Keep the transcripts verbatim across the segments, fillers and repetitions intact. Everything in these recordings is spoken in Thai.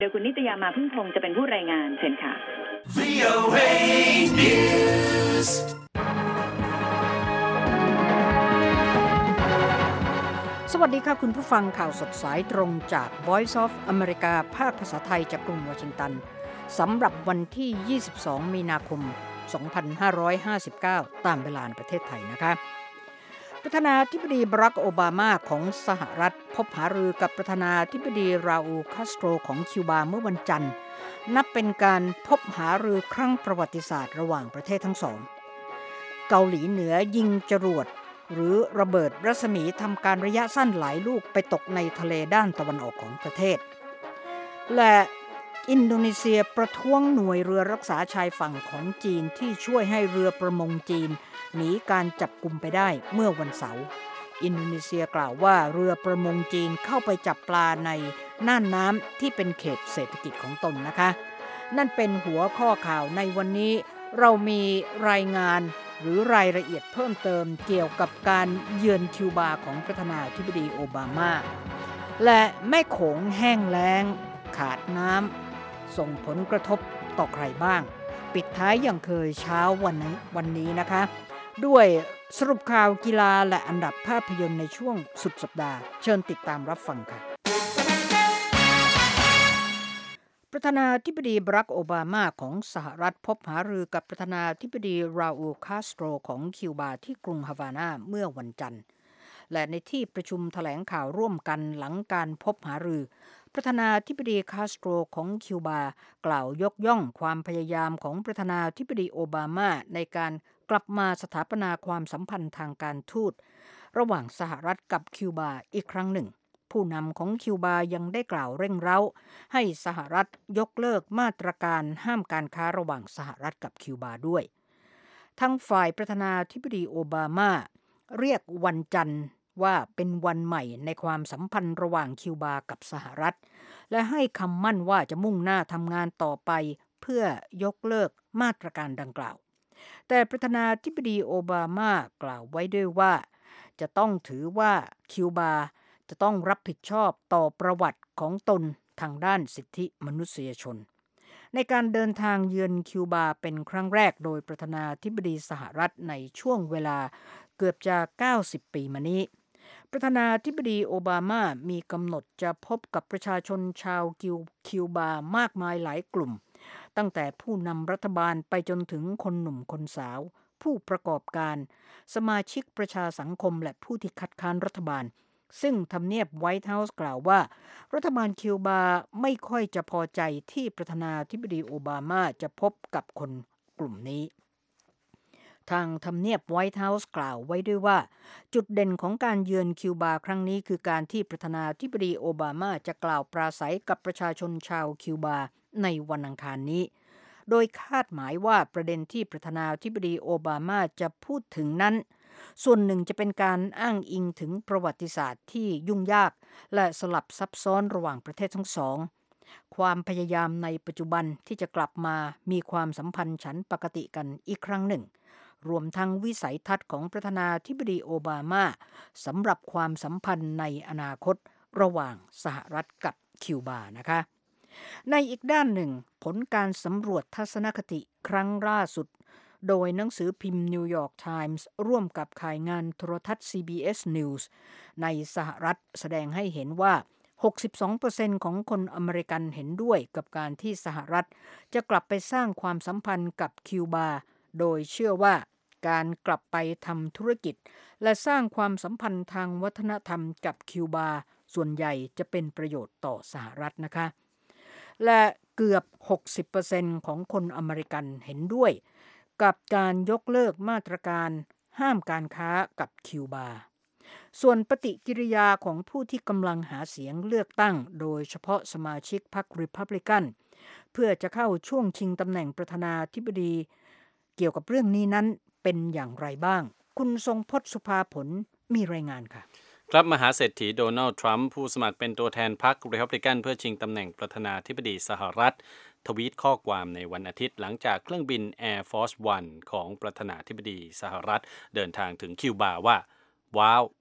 โดยคุณนิตยามาพึ่งพงษ์จะเป็นผู้รายงานเชิญค่ะวี โอ เอ News สวัสดีค่ะคุณผู้ฟังข่าวสดสายตรงจาก Voice of America ภาคภาษาไทยจากกรุงวอชิงตันสำหรับวันที่ยี่สิบสองมีนาคมสองพันห้าร้อยห้าสิบเก้าตามเวลาในประเทศไทยนะคะประธานาธิบดีบารักโอบามาของสหรัฐพบหารือกับประธานาธิบดีราอูล คาสโตรของคิวบาเมื่อวันจันทร์นับเป็นการพบหารือครั้งประวัติศาสตร์ระหว่างประเทศทั้งสองเกาหลีเหนือยิงจรวดหรือระเบิดรัศมีทำการระยะสั้นหลายลูกไปตกในทะเลด้านตะวันออกของประเทศและอินโดนีเซียประท้วงหน่วยเรือรักษาชายฝั่งของจีนที่ช่วยให้เรือประมงจีนหนีการจับกุมไปได้เมื่อวันเสาร์อินโดนีเซียกล่าวว่าเรือประมงจีนเข้าไปจับปลาในน่านน้ำที่เป็นเขตเศรษฐกิจของตนนะคะนั่นเป็นหัวข้อข่าวในวันนี้เรามีรายงานหรือรายละเอียดเพิ่มเติมเกี่ยวกับการเยือนคิวบาของประธานาธิบดีโอบามาและแม่โขงแห้งแล้งขาดน้ำส่งผลกระทบต่อใครบ้างปิดท้ายอย่างเคยเช้าวันนี้วันนี้นะคะด้วยสรุปข่าวกีฬาและอันดับภาพยนตร์ในช่วงสุดสัปดาห์เชิญติดตามรับฟังค่ะประธานาธิบดีบารักโอบามาของสหรัฐพบหารือกับประธานาธิบดีราอูล คาสโตรของคิวบาที่กรุงฮาวานาเมื่อวันจันทร์และในที่ประชุมแถลงข่าวร่วมกันหลังการพบหารือประธานาธิบดีคาสโตรของคิวบากล่าวยกย่องความพยายามของประธานาธิบดีโอบามาในการกลับมาสถาปนาความสัมพันธ์ทางการทูตระหว่างสหรัฐกับคิวบาอีกครั้งหนึ่งผู้นำของคิวบายังได้กล่าวเร่งเร้าให้สหรัฐยกเลิกมาตรการห้ามการค้าระหว่างสหรัฐกับคิวบาด้วยทั้งฝ่ายประธานาธิบดีโอบามาเรียกวันจันทร์ว่าเป็นวันใหม่ในความสัมพันธ์ระหว่างคิวบากับสหรัฐและให้คำมั่นว่าจะมุ่งหน้าทำงานต่อไปเพื่อยกเลิกมาตรการดังกล่าวแต่ประธานาธิบดีโอบามากล่าวไว้ด้วยว่าจะต้องถือว่าคิวบาจะต้องรับผิดชอบต่อประวัติของตนทางด้านสิทธิมนุษยชนในการเดินทางเยือนคิวบาเป็นครั้งแรกโดยประธานาธิบดีสหรัฐในช่วงเวลาเกือบจะเก้าสิบปีมานี้ประธานาธิบดีโอบามามีกำหนดจะพบกับประชาชนชาวคิวบามากมายหลายกลุ่มตั้งแต่ผู้นำรัฐบาลไปจนถึงคนหนุ่มคนสาวผู้ประกอบการสมาชิกประชาสังคมและผู้ที่คัดค้านรัฐบาลซึ่งทำเนียบไวท์เฮาส์กล่าวว่ารัฐบาลคิวบาไม่ค่อยจะพอใจที่ประธานาธิบดีโอบามาจะพบกับคนกลุ่มนี้ทางทำเนียบไวท์เฮาส์กล่าวไว้ด้วยว่าจุดเด่นของการเยือนคิวบาครั้งนี้คือการที่ประธานาธิบดีโอบามาจะกล่าวปราศัยกับประชาชนชาวคิวบาในวันอังคารนี้โดยคาดหมายว่าประเด็นที่ประธานาธิบดีโอบามาจะพูดถึงนั้นส่วนหนึ่งจะเป็นการอ้างอิงถึงประวัติศาสตร์ที่ยุ่งยากและสลับซับซ้อนระหว่างประเทศทั้งสองความพยายามในปัจจุบันที่จะกลับมามีความสัมพันธ์ฉันปกติกันอีกครั้งหนึ่งรวมทั้งวิสัยทัศน์ของประธานาธิบดีโอบามาสำหรับความสัมพันธ์ในอนาคตระหว่างสหรัฐกับคิวบานะคะในอีกด้านหนึ่งผลการสำรวจทัศนคติครั้งล่าสุดโดยหนังสือพิมพ์ New York Times ร่วมกับข่ายงานโทรทัศน์ ซี บี เอส News ในสหรัฐแสดงให้เห็นว่า หกสิบสองเปอร์เซ็นต์ ของคนอเมริกันเห็นด้วยกับการที่สหรัฐจะกลับไปสร้างความสัมพันธ์กับคิวบาโดยเชื่อว่าการกลับไปทำธุรกิจและสร้างความสัมพันธ์ทางวัฒนธรรมกับคิวบาส่วนใหญ่จะเป็นประโยชน์ต่อสหรัฐนะคะและเกือบ หกสิบเปอร์เซ็นต์ ของคนอเมริกันเห็นด้วยกับการยกเลิกมาตรการห้ามการค้ากับคิวบาส่วนปฏิกิริยาของผู้ที่กำลังหาเสียงเลือกตั้งโดยเฉพาะสมาชิกพรรครีพับลิกันเพื่อจะเข้าช่วงชิงตำแหน่งประธานาธิบดีเกี่ยวกับเรื่องนี้นั้นเป็นอย่างไรบ้างคุณทรงพจน์สุภาผลมีรายงานค่ะครับมหาเศรษฐีโดนัลด์ทรัมป์ผู้สมัครเป็นตัวแทนพรรครีพับลิกันเพื่อชิงตำแหน่งประธานาธิบดีสหรัฐทวีตข้อความในวันอาทิตย์หลังจากเครื่องบิน Air Force One ของประธานาธิบดีสหรัฐเดินทางถึงคิวบาว่าว้าว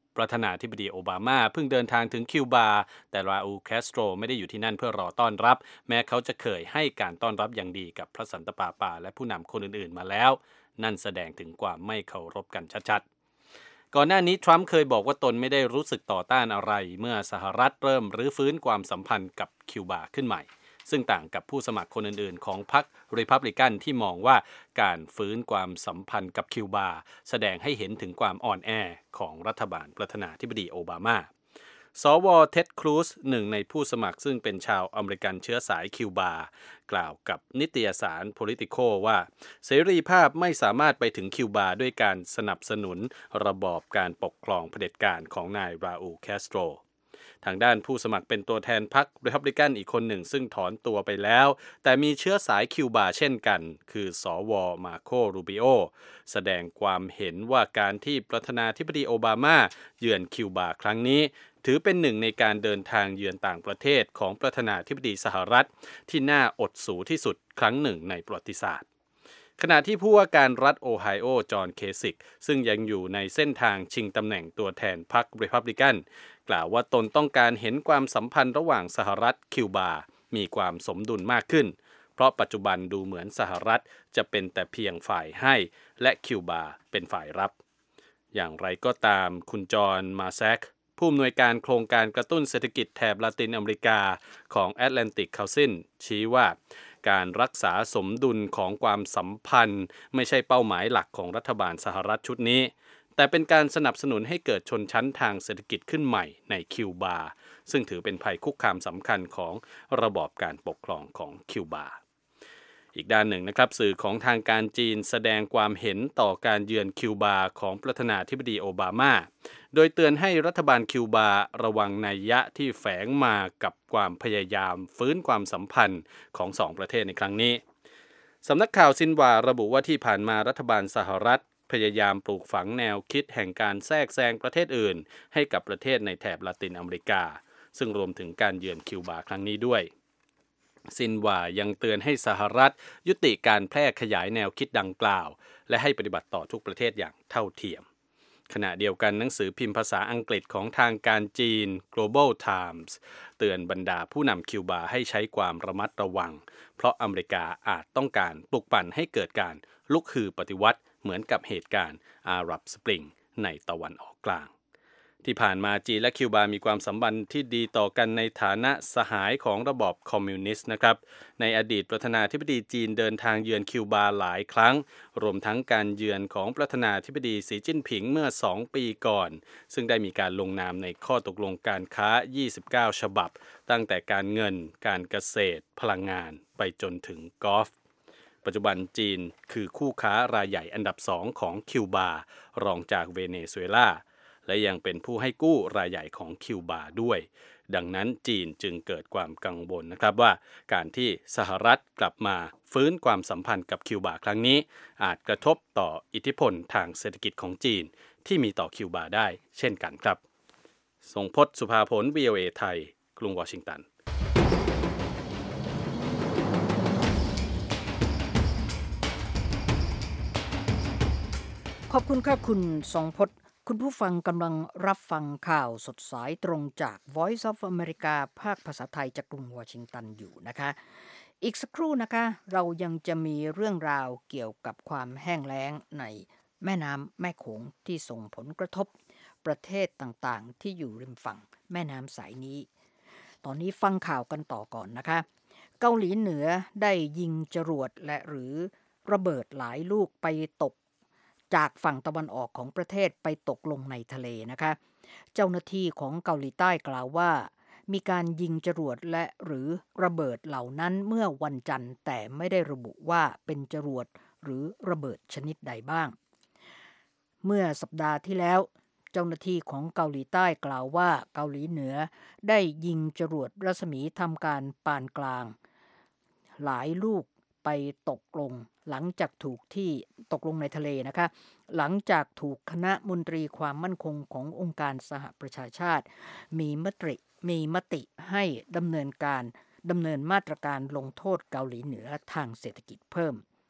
ประธานาธิบดีโอบามาเพิ่งเดินทางถึงคิวบาแต่ราอูล แคสโตรไม่ได้อยู่ที่นั่นเพื่อรอต้อนรับแม้เขาจะเคยให้การต้อนรับอย่างดีกับพระสันตะปาปาและผู้นำคนอื่นๆมาแล้วนั่นแสดงถึงความไม่เคารพกันชัดๆก่อนหน้านี้ทรัมป์เคยบอกว่าตนไม่ได้รู้สึกต่อต้านอะไรเมื่อสหรัฐเริ่มรื้อฟื้นความสัมพันธ์กับคิวบาขึ้นใหม่ซึ่งต่างกับผู้สมัครคนอื่นๆของพรรครีพับลิกันที่มองว่าการฟื้นความสัมพันธ์กับคิวบาแสดงให้เห็นถึงความอ่อนแอของรัฐบาลประธานาธิบดีโอบามาสวเท็ดครูซหนึ่งในผู้สมัครซึ่งเป็นชาวอเมริกันเชื้อสายคิวบากล่าวกับนิตยสาร Politico ว่าเสรีภาพไม่สามารถไปถึงคิวบาด้วยการสนับสนุนระบอบการปกครองเผด็จการของนายราอูล แคสโตรทางด้านผู้สมัครเป็นตัวแทนพรรครีพับลิกันอีกคนหนึ่งซึ่งถอนตัวไปแล้วแต่มีเชื้อสายคิวบาเช่นกันคือสวมาโครูบิโอแสดงความเห็นว่าการที่ประธานาธิบดีโอบามาเยือนคิวบาครั้งนี้ถือเป็นหนึ่งในการเดินทางเยือนต่างประเทศของประธานาธิบดีสหรัฐที่น่าอดสูที่สุดครั้งหนึ่งในประวัติศาสตร์ขณะที่ผู้ว่าการรัฐโอไฮโอจอห์นเคสิกซึ่งยังอยู่ในเส้นทางชิงตำแหน่งตัวแทนพรรครีพับลิกันกล่าวว่าตนต้องการเห็นความสัมพันธ์ระหว่างสหรัฐคิวบามีความสมดุลมากขึ้นเพราะปัจจุบันดูเหมือนสหรัฐจะเป็นแต่เพียงฝ่ายให้และคิวบาเป็นฝ่ายรับอย่างไรก็ตามคุณจอห์นมาแซกผู้อำนวยการโครงการกระตุ้นเศรษฐกิจแถบลาตินอเมริกาของ Atlantic Council ชี้ว่าการรักษาสมดุลของความสัมพันธ์ไม่ใช่เป้าหมายหลักของรัฐบาลสหรัฐชุดนี้แต่เป็นการสนับสนุนให้เกิดชนชั้นทางเศรษฐกิจขึ้นใหม่ในคิวบาซึ่งถือเป็นภัยคุกคามสำคัญของระบอบการปกครองของคิวบาอีกด้านหนึ่งนะครับสื่อของทางการจีนแสดงความเห็นต่อการเยือนคิวบาของประธานาธิบดีโอบามาโดยเตือนให้รัฐบาลคิวบาระวังนัยยะที่แฝงมากับความพยายามฟื้นความสัมพันธ์ของสองประเทศในครั้งนี้สำนักข่าวซินหวาระบุว่าที่ผ่านมารัฐบาลสหรัฐพยายามปลูกฝังแนวคิดแห่งการแทรกแซงประเทศอื่นให้กับประเทศในแถบลาตินอเมริกาซึ่งรวมถึงการเยือนคิวบาครั้งนี้ด้วยซินหวายังเตือนให้สหรัฐยุติการแพร่ขยายแนวคิดดังกล่าวและให้ปฏิบัติต่อทุกประเทศอย่างเท่าเทียมขณะเดียวกันหนังสือพิมพ์ภาษาอังกฤษของทางการจีน Global Times เตือนบรรดาผู้นำคิวบาให้ใช้ความระมัดระวังเพราะอเมริกาอาจต้องการปลุกปั่นให้เกิดการลุกฮือปฏิวัติเหมือนกับเหตุการณ์อาหรับสปริงในตะวันออกกลางที่ผ่านมาจีนและคิวบามีความสัมพันธ์ที่ดีต่อกันในฐานะสหายของระบอบคอมมิวนิสต์นะครับในอดีตประธานาธิบดีจีนเดินทางเยือนคิวบาหลายครั้งรวมทั้งการเยือนของประธานาธิบดีสีจิ้นผิงเมื่อสองปีก่อนซึ่งได้มีการลงนามในข้อตกลงการค้ายี่สิบเก้าฉบับตั้งแต่การเงินการเกษตรพลังงานไปจนถึงกอล์ฟปัจจุบันจีนคือคู่ค้ารายใหญ่อันดับสองของคิวบารองจากเวเนซุเอลาและยังเป็นผู้ให้กู้รายใหญ่ของคิวบาด้วยดังนั้นจีนจึงเกิดความกังวลนะครับว่าการที่สหรัฐกลับมาฟื้นความสัมพันธ์กับคิวบาครั้งนี้อาจกระทบต่ออิทธิพลทางเศรษฐกิจของจีนที่มีต่อคิวบาได้เช่นกันครับทรงพจน์สุภาผล วี โอ เอ ไทยกรุงวอชิงตันขอบคุณครับคุณทรงพจน์คุณผู้ฟังกำลังรับฟังข่าวสดสายตรงจาก Voice of America ภาคภาษาไทยจากกรุงวอชิงตันอยู่นะคะอีกสักครู่นะคะเรายังจะมีเรื่องราวเกี่ยวกับความแห้งแล้งในแม่น้ำแม่โขงที่ส่งผลกระทบประเทศต่างๆที่อยู่ริมฝั่งแม่น้ำสายนี้ตอนนี้ฟังข่าวกันต่อก่อนนะคะเกาหลีเหนือได้ยิงจรวดและหรือระเบิดหลายลูกไปตกจากฝั่งตะวันออกของประเทศไปตกลงในทะเลนะคะเจ้าหน้าที่ของเกาหลีใต้กล่าวว่ามีการยิงจรวดและหรือระเบิดเหล่านั้นเมื่อวันจันทร์แต่ไม่ได้ระบุว่าเป็นจรวดหรือระเบิดชนิดใดบ้างเมื่อสัปดาห์ที่แล้วเจ้าหน้าที่ของเกาหลีใต้กล่าวว่าเกาหลีเหนือได้ยิงจรวดรัศมีทำการปานกลางหลายลูกไปตกลงหลังจากถูกที่ตกลงในทะเลนะคะหลังจากถูกคณะมนตรีความมั่นคงขององค์การสหประชาชาติมีมติมีมติให้ดำเนินการดำเนินมาตรการลงโทษเกาหลีเหนือทางเศรษฐกิจเพิ่ม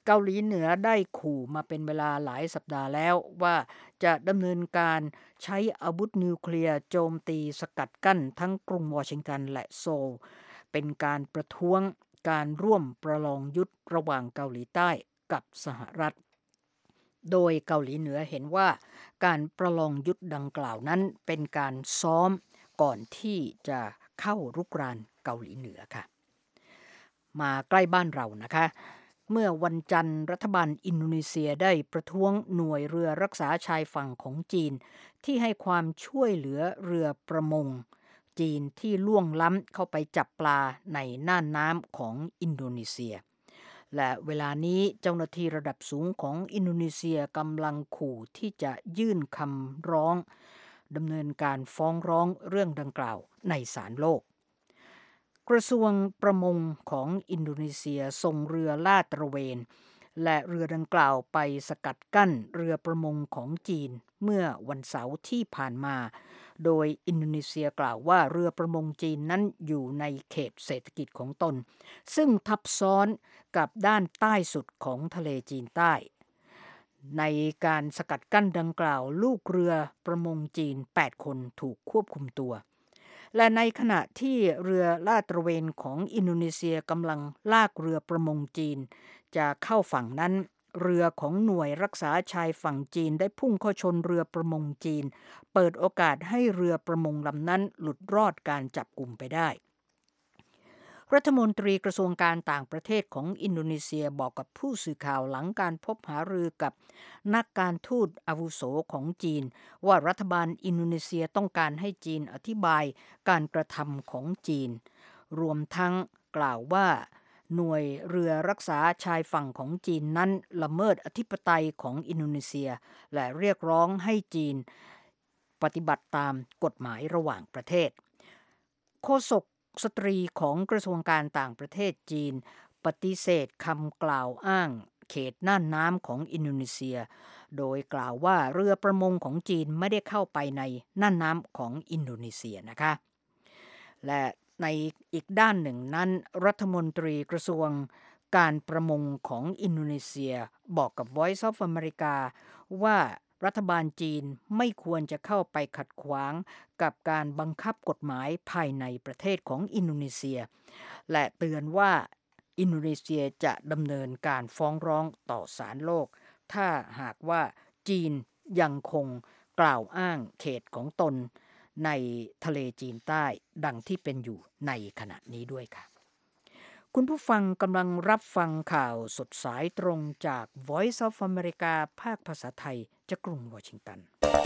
เกาหลีเหนือได้ขู่มาเป็นเวลาหลายสัปดาห์แล้วว่าจะดำเนินการใช้อาวุธนิวเคลียร์โจมตีสกัดกั้นทั้งกรุงวอชิงตันและโซลเป็นการประท้วงการร่วมประลองยุทธระหว่างเกาหลีใต้กับสหรัฐโดยเกาหลีเหนือเห็นว่าการประลองยุทธดังกล่าวนั้นเป็นการซ้อมก่อนที่จะเข้ารุกรานเกาหลีเหนือค่ะมาใกล้บ้านเรานะคะเมื่อวันจันทร์รัฐบาลอินโดนีเซียได้ประท้วงหน่วยเรือรักษาชายฝั่งของจีนที่ให้ความช่วยเหลือเรือประมงจีนที่ล่วงล้ำเข้าไปจับปลาในน่านน้ำของอินโดนีเซียและเวลานี้เจ้าหน้าที่ระดับสูงของอินโดนีเซียกำลังขู่ที่จะยื่นคำร้องดำเนินการฟ้องร้องเรื่องดังกล่าวในศาลโลกกระทรวงประมงของอินโดนีเซียส่งเรือลาดตระเวนและเรือดังกล่าวไปสกัดกั้นเรือประมงของจีนเมื่อวันเสาร์ที่ผ่านมาโดยอินโดนีเซียกล่าวว่าเรือประมงจีนนั้นอยู่ในเขตเศรษฐกิจของตนซึ่งทับซ้อนกับด้านใต้สุดของทะเลจีนใต้ในการสกัดกั้นดังกล่าวลูกเรือประมงจีนแปดคนถูกควบคุมตัวและในขณะที่เรือลาดตระเวนของอินโดนีเซียกำลังลากเรือประมงจีนจะเข้าฝั่งนั้นเรือของหน่วยรักษาชายฝั่งจีนได้พุ่งเข้าชนเรือประมงจีนเปิดโอกาสให้เรือประมงลำนั้นหลุดรอดการจับกุมไปได้รัฐมนตรีกระทรวงการต่างประเทศของอินโดนีเซียบอกกับผู้สื่อข่าวหลังการพบหารือกับนักการทูตอาวุโสของจีนว่ารัฐบาลอินโดนีเซียต้องการให้จีนอธิบายการกระทำของจีนรวมทั้งกล่าวว่าหน่วยเรือรักษาชายฝั่งของจีนนั้นละเมิดอธิปไตยของอินโดนีเซียและเรียกร้องให้จีนปฏิบัติตามกฎหมายระหว่างประเทศโฆษกสตรีของกระทรวงการต่างประเทศจีนปฏิเสธคำกล่าวอ้างเขตน่านน้ำของอินโดนีเซียโดยกล่าวว่าเรือประมงของจีนไม่ได้เข้าไปในน่านน้ำของอินโดนีเซียนะคะและในอีกด้านหนึ่งนั้นรัฐมนตรีกระทรวงการประมงของอินโดนีเซียบอกกับ Voice of America ว่ารัฐบาลจีนไม่ควรจะเข้าไปขัดขวางกับการบังคับกฎหมายภายในประเทศของอินโดนีเซียและเตือนว่าอินโดนีเซียจะดำเนินการฟ้องร้องต่อศาลโลกถ้าหากว่าจีนยังคงกล่าวอ้างเขตของตนในทะเลจีนใต้ดังที่เป็นอยู่ในขณะนี้ด้วยค่ะคุณผู้ฟังกำลังรับฟังข่าวสดสายตรงจาก Voice of America ภาคภาษาไทยจากกรุงวอชิงตัน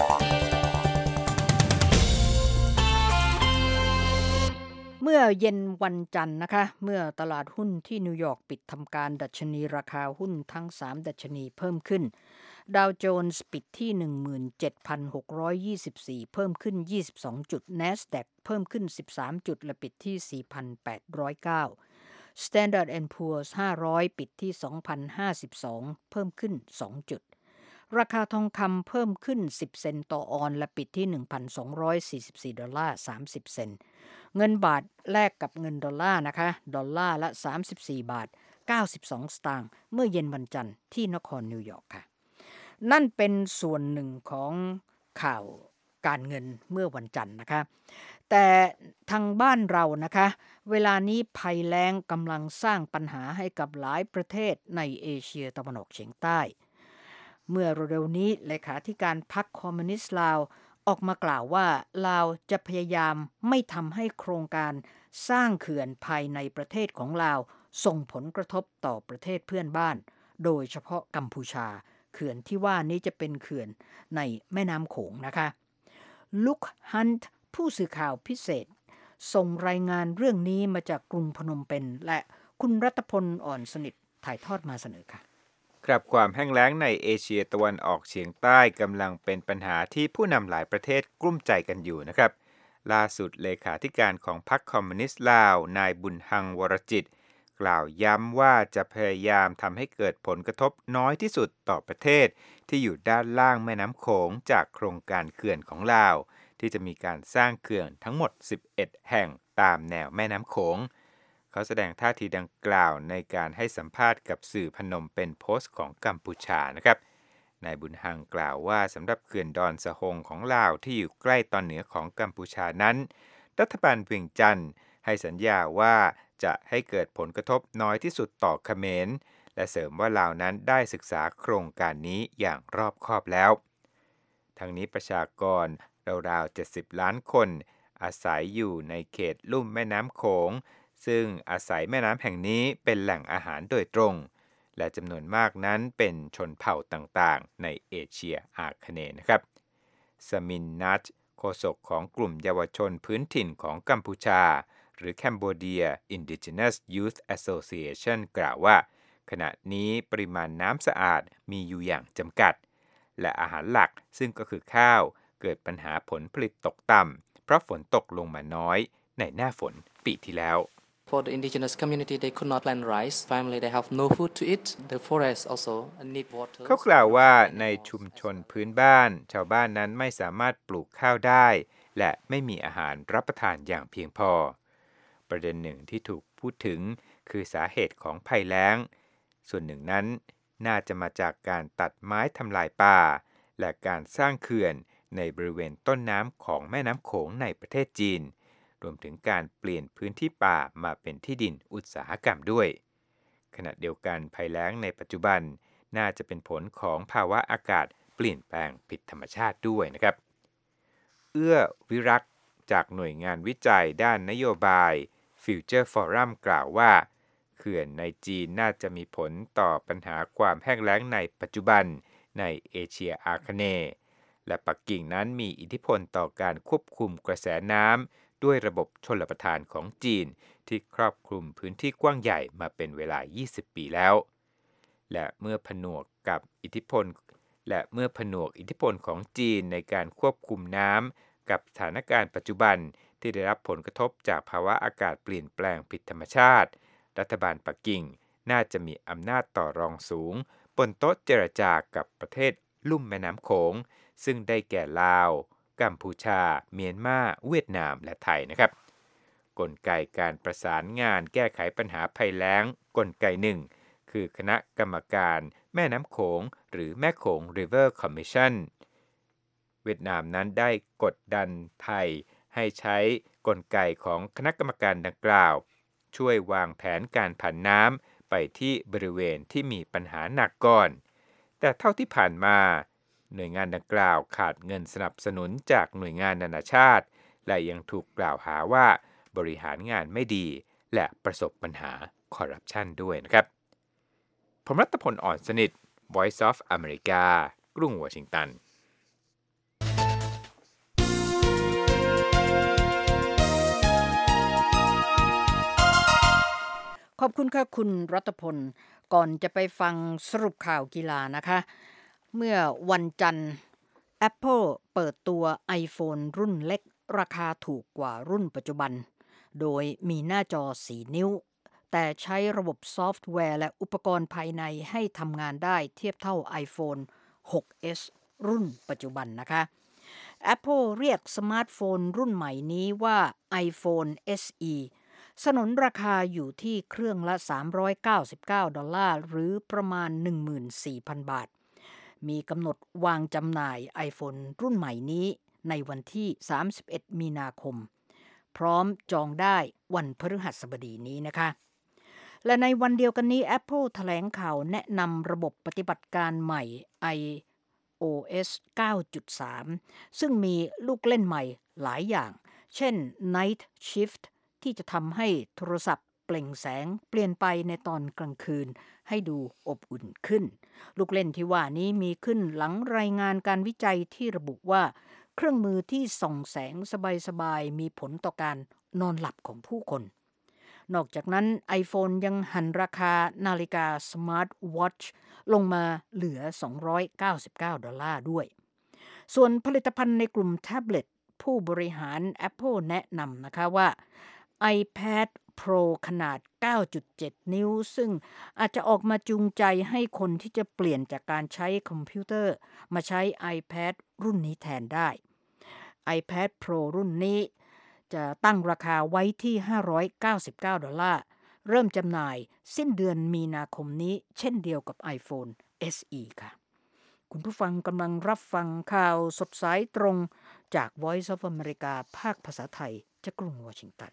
เมื่อเย็นวันจันทร์นะคะเมื่อตลาดหุ้นที่นิวยอร์กปิดทำการดัชนีราคาหุ้นทั้งสามดัชนีเพิ่มขึ้นดาวโจนส์ปิดที่ หนึ่งหมื่นเจ็ดพันหกร้อยยี่สิบสี่ เพิ่มขึ้นยี่สิบสองจุด NASDAQ เพิ่มขึ้นสิบสามจุดและปิดที่ สี่พันแปดร้อยเก้า Standard แอนด์ Poor's ห้าร้อยปิดที่ สองพันห้าสิบสอง เพิ่มขึ้นสองจุดราคาทองคำเพิ่มขึ้นสิบเซนต์ต่อออนซ์และปิดที่ หนึ่งพันสองร้อยสี่สิบสี่ดอลลาร์สามสิบเซนต์เงินบาทแลกกับเงินดอลลาร์นะคะดอลลาร์ละสามสิบสี่บาทเก้าสิบสองสตางค์เมื่อเย็นวันจันทร์ที่นครนิวยอร์กค่ะนั่นเป็นส่วนหนึ่งของข่าวการเงินเมื่อวันจันทร์นะคะแต่ทางบ้านเรานะคะเวลานี้ภัยแล้งกำลังสร้างปัญหาให้กับหลายประเทศในเอเชียตะวันออกเฉียงใต้เมื่อเร็วๆนี้เลขาธิการพรรคคอมมิวนิสต์ลาวออกมากล่าวว่าลาวจะพยายามไม่ทำให้โครงการสร้างเขื่อนภายในประเทศของลาวส่งผลกระทบต่อประเทศเพื่อนบ้านโดยเฉพาะกัมพูชาเขื่อนที่ว่านี้จะเป็นเขื่อนในแม่น้ำโขงนะคะลุคฮันต์ผู้สื่อข่าวพิเศษส่งรายงานเรื่องนี้มาจากกรุงพนมเปญและคุณรัตพลอ่อนสนิทถ่ายทอดมาเสนอค่ะครับความแห้งแล้งในเอเชียตะวันออกเฉียงใต้กำลังเป็นปัญหาที่ผู้นำหลายประเทศกลุ้มใจกันอยู่นะครับล่าสุดเลขาธิการของพรรคคอมมิวนิสต์ลาวนายบุญฮังวรจิตกล่าวย้ำว่าจะพยายามทำให้เกิดผลกระทบน้อยที่สุดต่อประเทศที่อยู่ด้านล่างแม่น้ำโขงจากโครงการเขื่อนของลาวที่จะมีการสร้างเขื่อนทั้งหมดสิบเอ็ดแห่งตามแนวแม่น้ำโขงเขเขาแสดงท่าทีดังกล่าวในการให้สัมภาษณ์กับสื่อพนมเปญโพสต์ของกัมพูชานะครับนายบุญฮังกล่าวว่าสำหรับเขื่อนดอนสะฮงของลาวที่อยู่ใกล้ตอนเหนือของกัมพูชานั้นรัฐบาลเวียงจันทร์ให้สัญญาว่าจะให้เกิดผลกระทบน้อยที่สุดต่อเขมรและเสริมว่าลาวนั้นได้ศึกษาโครงการนี้อย่างรอบคอบแล้วทั้งนี้ประชากรราวๆเจ็ดสิบล้านคนอาศัยอยู่ในเขตลุ่มแม่น้ำโขงซึ่งอาศัยแม่น้ำแห่งนี้เป็นแหล่งอาหารโดยตรงและจำนวนมากนั้นเป็นชนเผ่าต่างๆในเอเชียอาคเนย์นะครับสมินนัทโฆษกของกลุ่มเยาวชนพื้นถิ่นของกัมพูชาหรือ Cambodia Indigenous Youth Association กล่าวว่าขณะนี้ปริมาณน้ำสะอาดมีอยู่อย่างจำกัดและอาหารหลักซึ่งก็คือข้าวเกิดปัญหาผลผลิตตกต่ำเพราะฝนตกลงมาน้อยในหน้าฝนปีที่แล้ว For the indigenous community, they could not plant rice. Family, they have no food to eat. The forest also need water. เขากล่าวว่าในชุมชนพื้นบ้านชาวบ้านนั้นไม่สามารถปลูกข้าวได้และไม่มีอาหารรับประทานอย่างเพียงพอประเด็นหนึ่งที่ถูกพูดถึงคือสาเหตุของภัยแล้งส่วนหนึ่งนั้นน่าจะมาจากการตัดไม้ทำลายป่าและการสร้างเขื่อนในบริเวณต้นน้ำของแม่น้ำโขงในประเทศจีนรวมถึงการเปลี่ยนพื้นที่ป่ามาเป็นที่ดินอุตสาหกรรมด้วยขณะเดียวกันภัยแล้งในปัจจุบันน่าจะเป็นผลของภาวะอากาศเปลี่ยนแปลงผิดธรรมชาติด้วยนะครับเอื้อวิรักษ์จากหน่วยงานวิจัยด้านนโยบาย Future Forum กล่าวว่าเขื่อนในจีนน่าจะมีผลต่อปัญหาความแห้งแล้งในปัจจุบันในเอเชียอาคเนย์และปักกิ่งนั้นมีอิทธิพลต่อการควบคุมกระแสน้ำด้วยระบบชลประทานของจีนที่ครอบคลุมพื้นที่กว้างใหญ่มาเป็นเวลายี่สิบปีแล้วและเมื่อผนวกกับอิทธิพลและเมื่อผนวกอิทธิพลของจีนในการควบคุมน้ำกับสถานการณ์ปัจจุบันที่ได้รับผลกระทบจากภาวะอากาศเปลี่ยนแปลงผิดธรรมชาติรัฐบาลปักกิ่งน่าจะมีอำนาจต่อรองสูงบนโต๊ะเจรจากับประเทศลุ่มแม่น้ำโขงซึ่งได้แก่ลาวกัมพูชาเมียนมาเวียดนามและไทยนะครับกลไกการประสานงานแก้ไขปัญหาภัยแล้งกลไกหนึ่งคือคณะกรรมการแม่น้ำโขงหรือแม่โขง River Commission เวียดนามนั้นได้กดดันไทยให้ใช้กลไกของคณะกรรมการดังกล่าวช่วยวางแผนการผันน้ำไปที่บริเวณที่มีปัญหาหนักก่อนแต่เท่าที่ผ่านมาหน่วยงานดังกล่าวขาดเงินสนับสนุนจากหน่วยงานนานาชาติและยังถูกกล่าวหาว่าบริหารงานไม่ดีและประสบปัญหาคอร์รัปชันด้วยนะครับผมรัตพล อ่อนสนิท Voice of America กรุงวอชิงตันขอบคุณค่ะคุณรัตพลก่อนจะไปฟังสรุปข่าวกีฬานะคะเมื่อวันจันทร์ Apple เปิดตัว iPhone รุ่นเล็กราคาถูกกว่ารุ่นปัจจุบันโดยมีหน้าจอสี่นิ้วแต่ใช้ระบบซอฟต์แวร์และอุปกรณ์ภายในให้ทำงานได้เทียบเท่า iPhone หกเอส รุ่นปัจจุบันนะคะ Apple เรียกสมาร์ทโฟนรุ่นใหม่นี้ว่า iPhone เอส อี สนนราคาอยู่ที่เครื่องละสามร้อยเก้าสิบเก้าดอลลาร์หรือประมาณ หนึ่งหมื่นสี่พัน บาทมีกำหนดวางจำหน่าย iPhone รุ่นใหม่นี้ในวันที่สามสิบเอ็ดมีนาคมพร้อมจองได้วันพฤหัสบดีนี้นะคะและในวันเดียวกันนี้ Apple แถลงข่าวแนะนำระบบปฏิบัติการใหม่ iOS เก้าจุดสาม ซึ่งมีลูกเล่นใหม่หลายอย่างเช่น Night Shift ที่จะทำให้โทรศัพท์เปล่งแสงเปลี่ยนไปในตอนกลางคืนให้ดูอบอุ่นขึ้นลูกเล่นที่ว่านี้มีขึ้นหลังรายงานการวิจัยที่ระบุว่าเครื่องมือที่ส่องแสงสบายๆมีผลต่อการนอนหลับของผู้คนนอกจากนั้น iPhone ยังหันราคานาฬิกา Smart Watch ลงมาเหลือสองร้อยเก้าสิบเก้าดอลลาร์ด้วยส่วนผลิตภัณฑ์ในกลุ่มแท็บเล็ตผู้บริหาร Apple แนะนำนะคะว่า iPad Pro ขนาด เก้าจุดเจ็ด นิ้วซึ่งอาจจะออกมาจูงใจให้คนที่จะเปลี่ยนจากการใช้คอมพิวเตอร์มาใช้ iPad รุ่นนี้แทนได้ iPad Pro รุ่นนี้จะตั้งราคาไว้ที่ห้าร้อยเก้าสิบเก้าดอลลาร์เริ่มจำหน่ายสิ้นเดือนมีนาคมนี้เช่นเดียวกับ iPhone เอส อี ค่ะคุณผู้ฟังกำลังรับฟังข่าวสดสายตรงจาก Voice of America ภาคภาษาไทยจากกรุงวอชิงตัน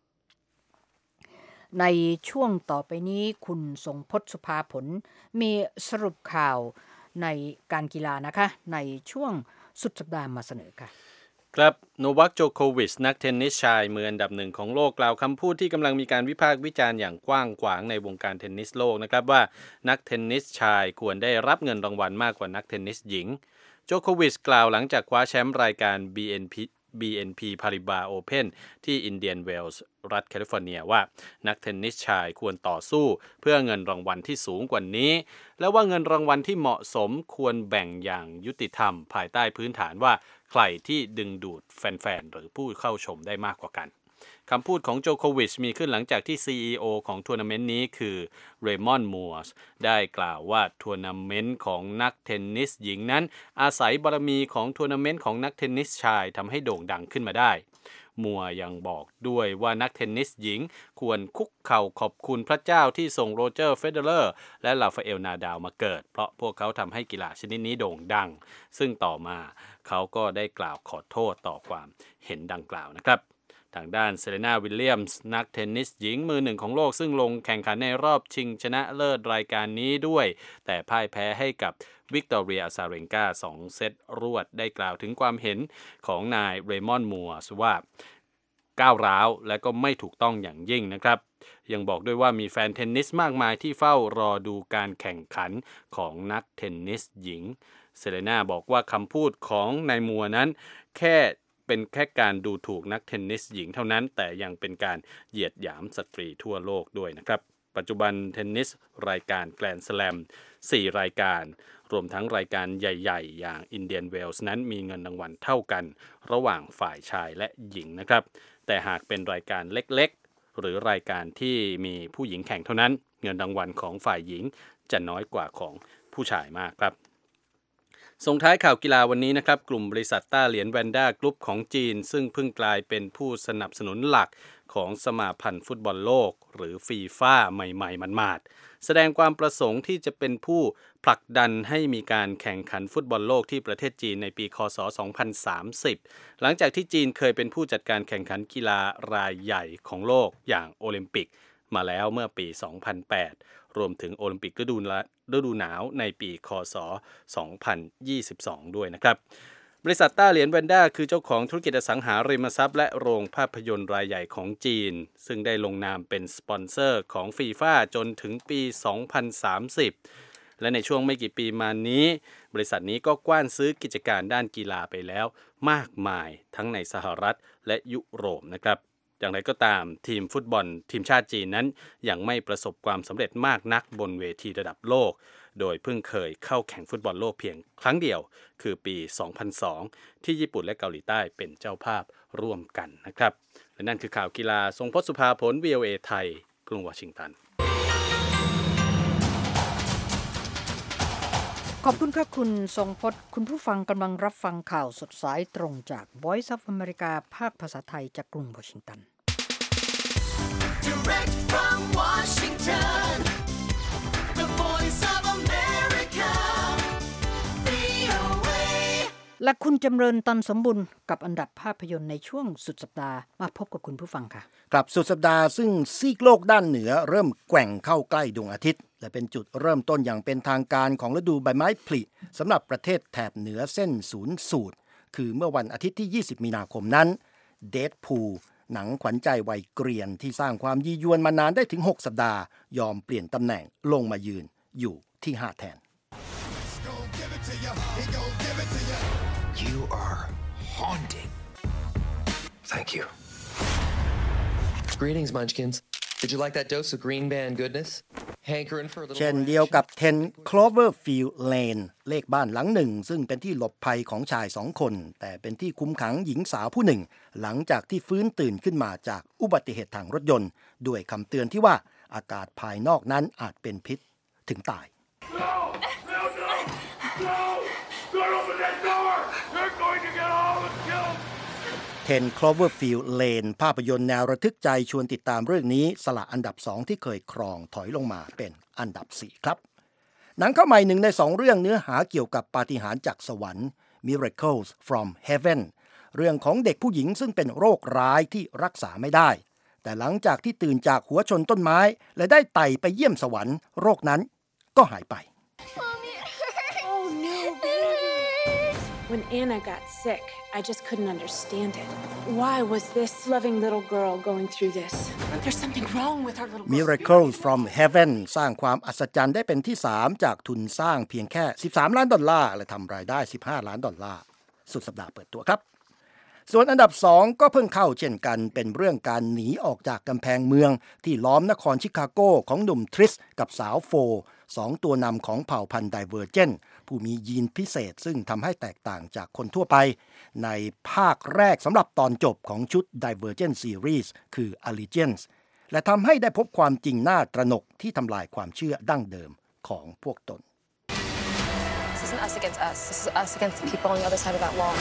ในช่วงต่อไปนี้คุณทรงพจน์สุภาผลมีสรุปข่าวในการกีฬานะคะในช่วงสุดสัปดาห์มาเสนอค่ะครับโนวัค โจโควิชนักเทนนิสชายมืออันดับหนึ่งของโลกกล่าวคำพูดที่กำลังมีการวิพากษ์วิจารณ์อย่างกว้างขวางในวงการเทนนิสโลกนะครับว่านักเทนนิสชายควรได้รับเงินรางวัลมากกว่านักเทนนิสหญิงโจโควิชกล่าวหลังจากคว้าแชมป์รายการ บี เอ็น พี บี เอ็น พี Paribas Open ที่อินเดียนเวลส์รัฐแคลิฟอร์เนียว่านักเทนนิสชายควรต่อสู้เพื่อเงินรางวัลที่สูงกว่านี้และว่าเงินรางวัลที่เหมาะสมควรแบ่งอย่างยุติธรรมภายใต้พื้นฐานว่าใครที่ดึงดูดแฟนๆหรือผู้เข้าชมได้มากกว่ากันคำพูดของโจโควิชมีขึ้นหลังจากที่ ซี อี โอ ของทัวร์นาเมนต์นี้คือเรมอนด์ มัวร์สได้กล่าวว่าทัวร์นาเมนต์ของนักเทนนิสหญิงนั้นอาศัยบารมีของทัวร์นาเมนต์ของนักเทนนิสชายทำให้โด่งดังขึ้นมาได้มัวยังบอกด้วยว่านักเทนนิสหญิงควรคุกเข่าขอบคุณพระเจ้าที่ส่งโรเจอร์เฟเดอเลอร์และราฟาเอลนาดาลมาเกิดเพราะพวกเขาทำให้กีฬาชนิดนี้โด่งดังซึ่งต่อมาเขาก็ได้กล่าวขอโทษต่อความเห็นดังกล่าวนะครับทางด้านเซเลนาวิลเลียมส์นักเทนนิสหญิงมือหนึ่งของโลกซึ่งลงแข่งขันในรอบชิงชนะเลิศรายการนี้ด้วยแต่พ่ายแพ้ให้กับวิกตอเรียอาซาเรนกาสองเซตรวดได้กล่าวถึงความเห็นของนายเรมอนด์ มัวร์สว่าก้าวร้าวและก็ไม่ถูกต้องอย่างยิ่งนะครับยังบอกด้วยว่ามีแฟนเทนนิสมากมายที่เฝ้ารอดูการแข่งขันของนักเทนนิสหญิงเซเลนาบอกว่าคำพูดของนายมัวนั้นแค่เป็นแค่การดูถูกนักเทนนิสหญิงเท่านั้นแต่ยังเป็นการเหยียดหยามสตรีทั่วโลกด้วยนะครับปัจจุบันเทนนิสรายการแกรนด์สแลมสี่รายการรวมทั้งรายการใหญ่ๆอย่างอินเดียนเวลส์นั้นมีเงินรางวัลเท่ากันระหว่างฝ่ายชายและหญิงนะครับแต่หากเป็นรายการเล็กๆหรือรายการที่มีผู้หญิงแข่งเท่านั้นเงินรางวัลของฝ่ายหญิงจะน้อยกว่าของผู้ชายมากครับส่งท้ายข่าวกีฬาวันนี้นะครับกลุ่มบริษัทต้าเหรียญแวนด้ากรุ๊ปของจีนซึ่งเพิ่งกลายเป็นผู้สนับสนุนหลักของสมาพันธ์ฟุตบอลโลกหรือฟีฟ่าใหม่ๆหมาดๆแสดงความประสงค์ที่จะเป็นผู้ผลักดันให้มีการแข่งขันฟุตบอลโลกที่ประเทศจีนในปีค.ศ. สองพันสามสิบหลังจากที่จีนเคยเป็นผู้จัดการแข่งขันกีฬารายใหญ่ของโลกอย่างโอลิมปิกมาแล้วเมื่อปี สองพันแปดรวมถึงโอลิมปิกฤดูฤดูหนาวในปีค.ศ. สองพันยี่สิบสองด้วยนะครับบริษัทต้าเหรียญแวนด้าคือเจ้าของธุรกิจอสังหาริมทรัพย์และโรงภาพยนตร์รายใหญ่ของจีนซึ่งได้ลงนามเป็นสปอนเซอร์ของฟีฟ่าจนถึงปี สองพันสามสิบและในช่วงไม่กี่ปีมานี้บริษัทนี้ก็กว้านซื้อกิจการด้านกีฬาไปแล้วมากมายทั้งในสหรัฐและยุโรปนะครับอย่างไรก็ตามทีมฟุตบอลทีมชาติจีนนั้นยังไม่ประสบความสำเร็จมากนักบนเวทีระดับโลกโดยเพิ่งเคยเข้าแข่งฟุตบอลโลกเพียงครั้งเดียวคือปี สองพันสอง ที่ญี่ปุ่นและเกาหลีใต้เป็นเจ้าภาพร่วมกันนะครับและนั่นคือข่าวกีฬาทรงพจน์สุภาผล วี โอ เอ ไทยกรุงวอชิงตันขอบคุณค่ะคุณทรงพจน์คุณผู้ฟังกำลังรับฟังข่าวสดสายตรงจาก Voice of America ภาคภาษาไทยจากกรุงวอชิงตัน Direct from Washington, the voice of America, วี โอ เอและคุณจำเริญตันสมบุญกับอันดับภาพยนตร์ในช่วงสุดสัปดาห์มาพบกับคุณผู้ฟังค่ะกลับสุดสัปดาห์ซึ่งซีกโลกด้านเหนือเริ่มแกว่งเข้าใกล้ดวงอาทิตย์และเป็นจุดเริ่มต้นอย่างเป็นทางการของฤดูใบไม้ผลิสำหรับประเทศแถบเหนือเส้นศูนย์สูตรคือเมื่อวันอาทิตย์ที่ยี่สิบมีนาคมนั้นเดดพูลหนังขวัญใจวัยเกรียนที่สร้างความยียวนมานานได้ถึงหกสัปดาห์ยอมเปลี่ยนตำแหน่งลงมายืนอยู่ที่ห้าแทน You are haunting. Thank you. Greetings, Munchkins. Did you like that dose of Green Band goodness? Hankering for a little เช่น more เดียวกับ action? สิบ Cloverfield Lane เลขบ้านหลังหนึ่งซึ่งเป็นที่หลบภัยของชายสองคนแต่เป็นที่คุมขังหญิงสาวผู้หนึ่งหลังจากที่ฟื้นตื่นขึ้นมาจากอุบัติเหตุทางรถยนต์ด้วยคำเตือนที่ว่าอากาศภายนอกนั้นอาจเป็นพิษถึงตาย No! No, no! No! Don't open that door! They're going to get all the kills! ten Cloverfield Lane ภาพยนตร์แนวระทึกใจชวนติดตามเรื่องนี้สละอันดับสองที่เคยครองถอยลงมาเป็นอันดับสี่ครับหนังเข้าใหม่หนึ่งในสองเรื่องเนื้อหาเกี่ยวกับปาฏิหาริย์จากสวรรค์ Miracles from Heaven เรื่องของเด็กผู้หญิงซึ่งเป็นโรคร้ายที่รักษาไม่ได้แต่หลังจากที่ตื่นจากหัวชนต้นไม้และได้ไต่ไปเยี่ยมสวรรค์โรคนั้นก็หายไป Oh no, baby. When Anna got sick, I just couldn't understand it. Why was this loving little girl going through this? There's something wrong with our little girl. Miracles from Heaven สร้างความอัศจรรย์ได้เป็นที่สามจากทุนสร้างเพียงแค่สิบสามล้านดอลลาร์และทำรายได้สิบห้าล้านดอลลาร์สุดสัปดาห์เปิดตัวครับส่วนอันดับสองก็เพิ่งเข้าเช่นกันเป็นเรื่องการหนีออกจากกำแพงเมืองที่ล้อมนครชิคาโกของหนุ่มทริสกับสาวโฟสองตัวนำของเผ่าพันธุ์ไดเวอร์เจนผู้มียีนพิเศษซึ่งทำให้แตกต่างจากคนทั่วไปในภาคแรกสำหรับตอนจบของชุด Divergent Series คือ Allegiance และทำให้ได้พบความจริงน่าตระหนกที่ทำลายความเชื่อดั้งเดิมของพวกตน This isn't us against us. This is us against the people on the other side of that wall.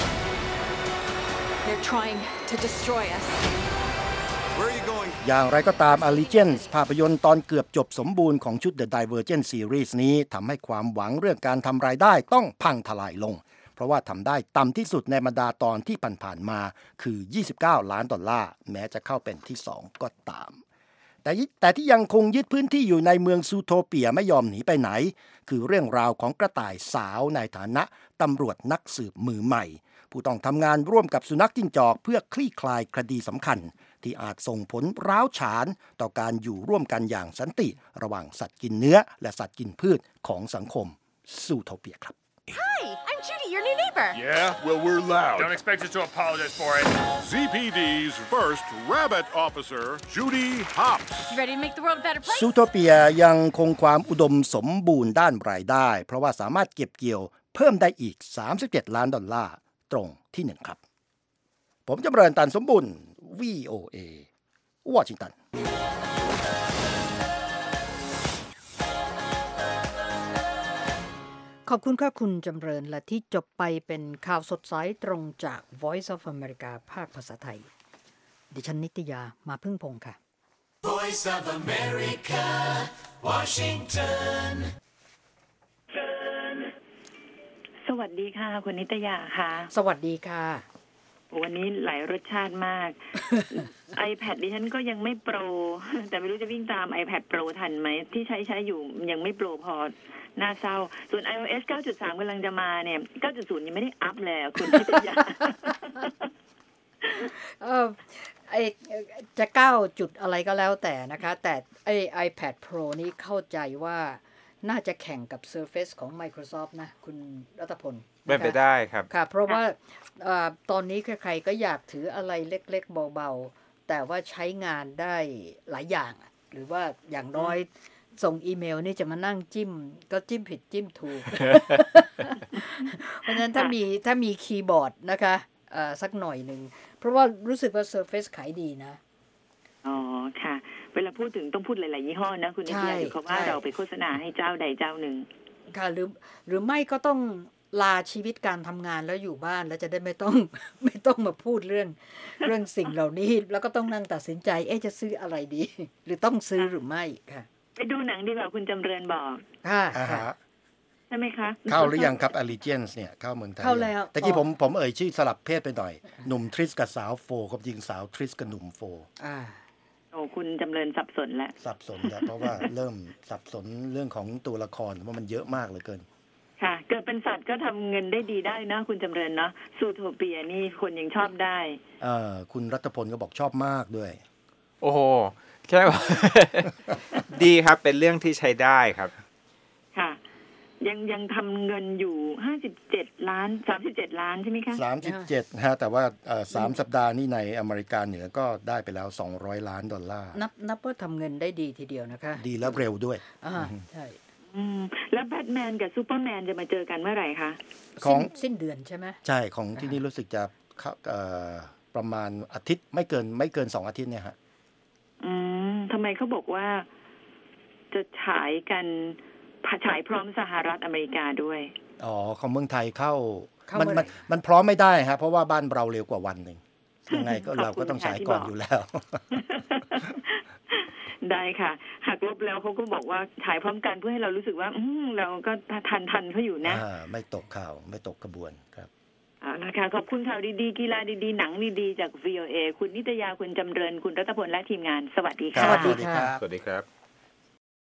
They're trying to destroy us. Where are you going? อย่างไรก็ตาม Allegiance ภาพยนตร์ตอนเกือบจบสมบูรณ์ของชุด The Divergent Series นี้ทำให้ความหวังเรื่องการทำรายได้ต้องพังทลายลงเพราะว่าทำได้ต่ำที่สุดในบรรดาตอนที่ผ่านๆมาคือยี่สิบเก้าล้านดอลลาร์แม้จะเข้าเป็นที่สองก็ตามแต่แต่ที่ยังคงยึดพื้นที่อยู่ในเมืองซูโทเปียไม่ยอมหนีไปไหนคือเรื่องราวของกระต่ายสาวในฐานะตำรวจนักสืบมือใหม่ผู้ต้องทำงานร่วมกับสุนัขจิ้งจอกเพื่อคลี่คลายคดีสำคัญที่อาจส่งผลร้าวฉานต่อการอยู่ร่วมกันอย่างสันติระหว่างสัตว์กินเนื้อและสัตว์กินพืชของสังคมซูโทเปียครับ Hi, I'm Judy, your new neighbor. Yeah, well, we're loud. Don't expect us to apologize for it. Z P D's first rabbit officer, Judy Hopps. You ready to make the world a better place? ซูโทเปียยังคงความอุดมสมบูรณ์ด้านรายได้เพราะว่าสามารถเก็บเกี่ยวเพิ่มได้อีกสามสิบเจ็ดล้านดอลลาร์ตรงที่หนึ่งครับผมจำเริญตันสมบุญ วี โอ เอ วอชิงตันขอบคุณค่ะคุณจำเริญและที่จบไปเป็นข่าวสดใสตรงจาก Voice of America ภาคภาษาไทยดิฉันนิตยามาพึ่งพงษ์ค่ะ Voice of America, Washington. สวัสดีค่ะคุณนิตยาค่ะสวัสดีค่ะวันนี้หลายรสชาติมาก iPad ดิฉันก็ยังไม่โปรแต่ไม่รู้จะวิ่งตาม iPad Pro ทันไหมที่ใช้ใช้อยู่ยังไม่โปรพอน่าเศร้าส่วน iOS เก้าจุดสาม กำลังจะมาเนี่ย เก้าจุดศูนย์ ยังไม่ได้อัพเลยคุณนิตยาเออไอจะเก้าจุดอะไรก็แล้วแต่นะคะแต่ไอ iPad Pro นี้เข้าใจว่าน่าจะแข่งกับ Surface ของ Microsoft นะคุณรัตพลเป็นไปได้ครับค่ะเพราะว่าตอนนี้ใครๆก็อยากถืออะไรเล็กๆเบาๆแต่ว่าใช้งานได้หลายอย่างหรือว่าอย่างน้อยส่งอีเมลนี่จะมานั่งจิ้มก็จิ้มผิดจิ้มถูก เพราะฉะนั้นถ้ามีถ้ามีคีย์บอร์ดนะคะสักหน่อยหนึ่งเพราะว่ารู้สึกว่า Surface ขายดีนะอ๋อค่ะเวลาพูดถึงต้องพูดหลายๆยี่ห้อนะคุณนิตยาเพราะว่าเราไปโฆษณาให้เจ้าใดเจ้าหนึ่งค่ะหรือหรือไม่ก็ต้องลาชีวิตการทำงานแล้วอยู่บ้านแล้วจะได้ไม่ต้องไม่ต้องมาพูดเรื่องเรื่องสิ่งเหล่านี้แล้วก็ต้องนั่งตัดสินใจเอ๊ะจะซื้ออะไรดีหรือต้องซื้อหรือไม่ค่ะไปดูหนังดีกว่าคุณจำเริญบอกค่ะใช่ไหมคะเข้าหรือยังครับ Allegiance เนี่ยเข้าเมืองไทยเข้าแล้วแต่กี้ผมผมเอ่ยชื่อสลับเพศไปหน่อยหนุ่มทริสกับสาวโฟกับหญิงสาวทริสกับหนุ่มโฟอ่าโอ้คุณจำเริญสับสนแล้วสับสนแล้วเพราะว่าเริ่มสับสนเรื่องของตัวละครว่ามันเยอะมากเหลือเกินค่ะเกิดเป็นสัตว์ก็ทำเงินได้ดีได้นะคุณจำเริญเนาะซูโทเปียนี่คนยังชอบได้เออคุณรัตพลก็บอกชอบมากด้วยโอ้โหแค่ ดีครับเป็นเรื่องที่ใช้ได้ครับค่ะยังยังทำเงินอยู่ห้าสิบเจ็ดล้านสามสิบเจ็ดล้านใช่ไหมคะสามสิบเจ็ดฮะแต่ว่าเอ่อสามสัปดาห์นี้ในอเมริกาเหนือก็ได้ไปแล้วสองร้อยล้านดอลลาร์นับนับว่าทำเงินได้ดีทีเดียวนะคะดีแล้วเร็วด้วยอ่าใช่อืมแล้วแบทแมนกับซูเปอร์แมนจะมาเจอกันเมื่อไหร่คะของสิ้นเดือนใช่ไหมใช่ของที่นี่รู้สึกจะเอ่อประมาณอาทิตย์ไม่เกินไม่เกินสองอาทิตย์เนี่ยฮะอืมทำไมเขาบอกว่าจะฉายกันฉายพร้อมสหรัฐอเมริกาด้วยอ๋อของเมืองไทยเข้ามันมันมันพร้อมไม่ได้ฮะเพราะว่าบ้านเราเร็วกว่าวันนึงยังไงก็เราก็ต้องฉายก่อนอยู่แล้วได้ค่ะหักลบแล้วเขาก็บอกว่าฉายพร้อมกันเพื่อให้เรารู้สึกว่าอืมเราก็ทันทันเขาอยู่นะไม่ตกข่าวไม่ตกกระบวนครับเอาละค่ะขอบคุณข่าวดีๆกีฬาดีๆหนังดีๆจาก วี โอ เอ คุณนิตยาคุณจำเริญคุณรัตพลและทีมงานสวัสดีค่ะสวัสดีครับสวัสดีครับ